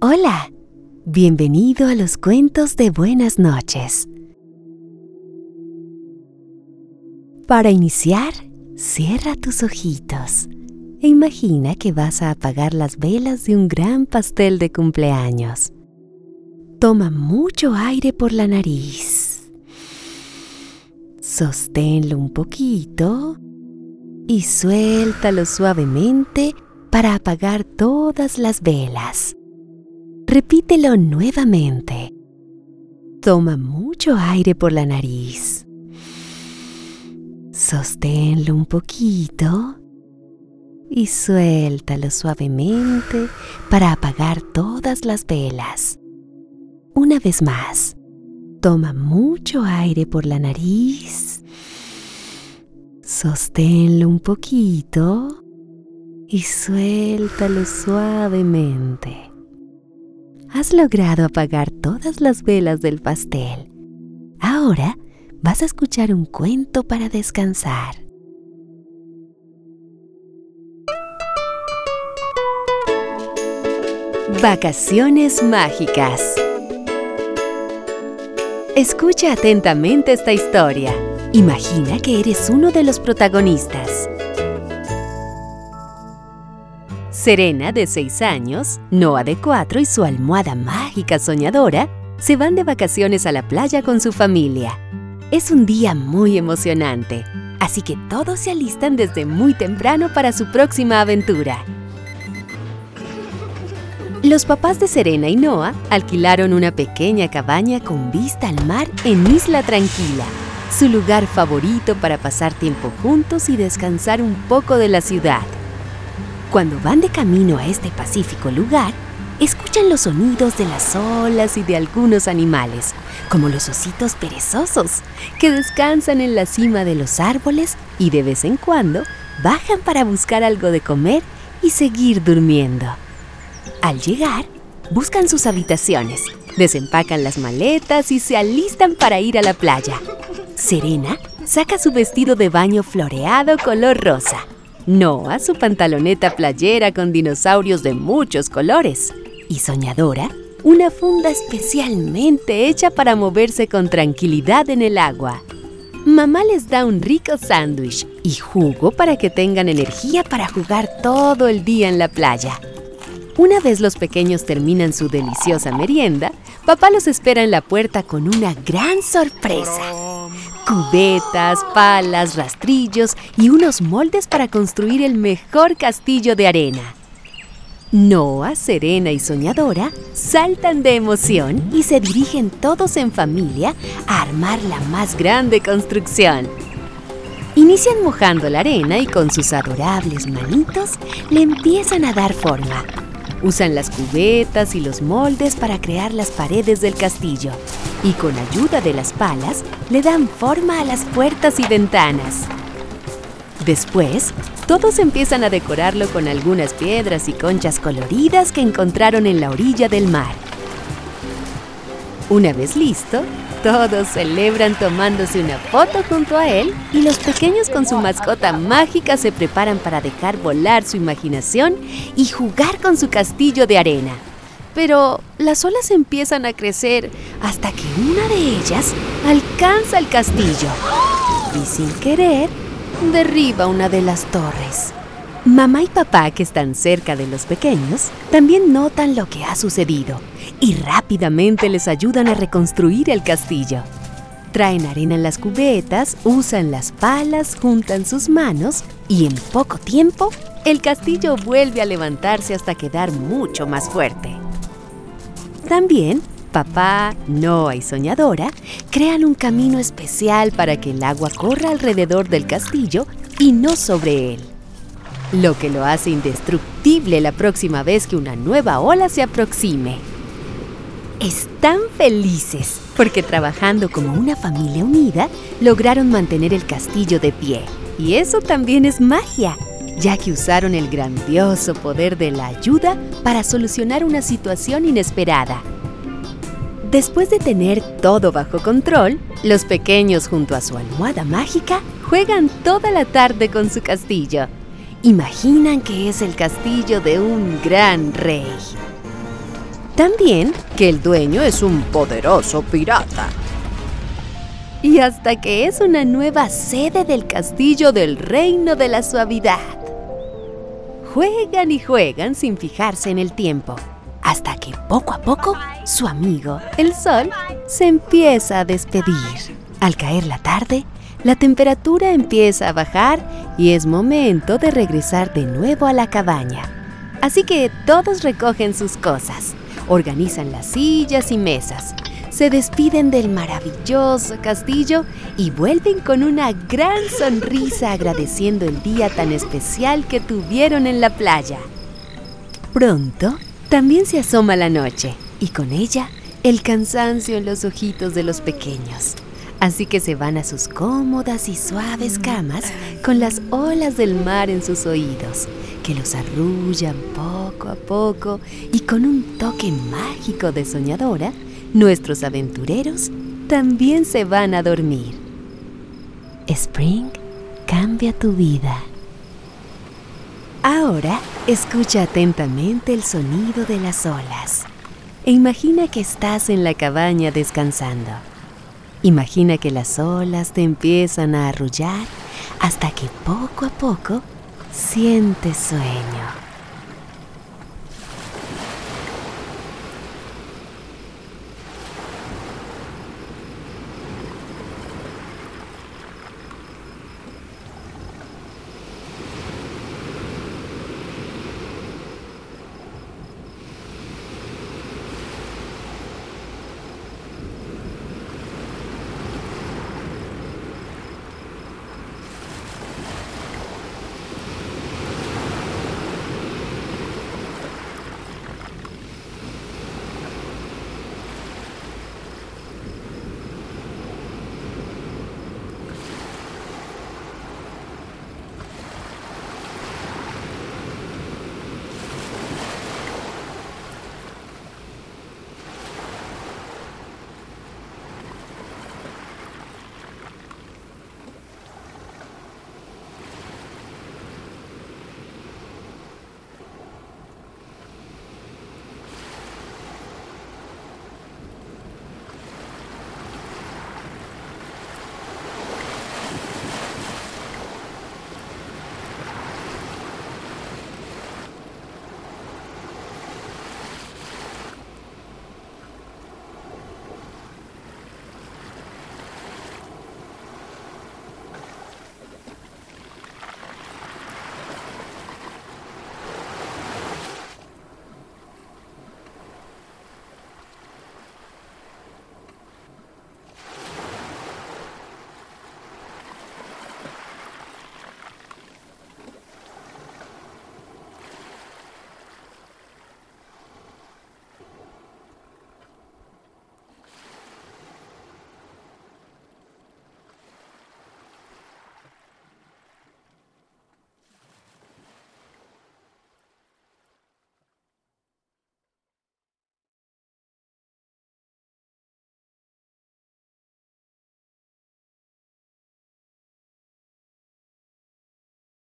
Hola, bienvenido a los cuentos de buenas noches. Para iniciar, cierra tus ojitos e imagina que vas a apagar las velas de un gran pastel de cumpleaños. Toma mucho aire por la nariz. Sosténlo un poquito y suéltalo suavemente para apagar todas las velas. Repítelo nuevamente. Toma mucho aire por la nariz. Sosténlo un poquito y suéltalo suavemente para apagar todas las velas. Una vez más, toma mucho aire por la nariz. Sosténlo un poquito y suéltalo suavemente. Has logrado apagar todas las velas del pastel. Ahora vas a escuchar un cuento para descansar. Vacaciones mágicas. Escucha atentamente esta historia. Imagina que eres uno de los protagonistas. Serena, de 6 años, Noah, de 4 y su almohada mágica soñadora se van de vacaciones a la playa con su familia. Es un día muy emocionante, así que todos se alistan desde muy temprano para su próxima aventura. Los papás de Serena y Noah alquilaron una pequeña cabaña con vista al mar en Isla Tranquila, su lugar favorito para pasar tiempo juntos y descansar un poco de la ciudad. Cuando van de camino a este pacífico lugar, escuchan los sonidos de las olas y de algunos animales, como los ositos perezosos, que descansan en la cima de los árboles y de vez en cuando bajan para buscar algo de comer y seguir durmiendo. Al llegar, buscan sus habitaciones, desempacan las maletas y se alistan para ir a la playa. Serena saca su vestido de baño floreado color rosa. Noah su pantaloneta playera con dinosaurios de muchos colores. Y Soñadora, una funda especialmente hecha para moverse con tranquilidad en el agua. Mamá les da un rico sándwich y jugo para que tengan energía para jugar todo el día en la playa. Una vez los pequeños terminan su deliciosa merienda, papá los espera en la puerta con una gran sorpresa. Cubetas, palas, rastrillos y unos moldes para construir el mejor castillo de arena. Noah, Serena y Soñadora saltan de emoción y se dirigen todos en familia a armar la más grande construcción. Inician mojando la arena y con sus adorables manitos le empiezan a dar forma. Usan las cubetas y los moldes para crear las paredes del castillo y con ayuda de las palas le dan forma a las puertas y ventanas. Después, todos empiezan a decorarlo con algunas piedras y conchas coloridas que encontraron en la orilla del mar. Una vez listo, todos celebran tomándose una foto junto a él y los pequeños con su mascota mágica se preparan para dejar volar su imaginación y jugar con su castillo de arena. Pero las olas empiezan a crecer hasta que una de ellas alcanza el castillo y sin querer derriba una de las torres. Mamá y papá, que están cerca de los pequeños, también notan lo que ha sucedido y rápidamente les ayudan a reconstruir el castillo. Traen arena en las cubetas, usan las palas, juntan sus manos y en poco tiempo el castillo vuelve a levantarse hasta quedar mucho más fuerte. También papá, Noah y Soñadora crean un camino especial para que el agua corra alrededor del castillo y no sobre él, lo que lo hace indestructible la próxima vez que una nueva ola se aproxime. Están felices porque trabajando como una familia unida lograron mantener el castillo de pie. Y eso también es magia, ya que usaron el grandioso poder de la ayuda para solucionar una situación inesperada. Después de tener todo bajo control, los pequeños junto a su almohada mágica juegan toda la tarde con su castillo. Imaginan que es el castillo de un gran rey. También que el dueño es un poderoso pirata. Y hasta que es una nueva sede del castillo del Reino de la Suavidad. Juegan y juegan sin fijarse en el tiempo, hasta que poco a poco su amigo, el sol, se empieza a despedir. Al caer la tarde, la temperatura empieza a bajar y es momento de regresar de nuevo a la cabaña. Así que todos recogen sus cosas, organizan las sillas y mesas, se despiden del maravilloso castillo y vuelven con una gran sonrisa agradeciendo el día tan especial que tuvieron en la playa. Pronto, también se asoma la noche y con ella el cansancio en los ojitos de los pequeños. Así que se van a sus cómodas y suaves camas con las olas del mar en sus oídos, que los arrullan poco a poco y con un toque mágico de soñadora, nuestros aventureros también se van a dormir. Spring cambia tu vida. Ahora escucha atentamente el sonido de las olas e imagina que estás en la cabaña descansando. Imagina que las olas te empiezan a arrullar hasta que poco a poco sientes sueño.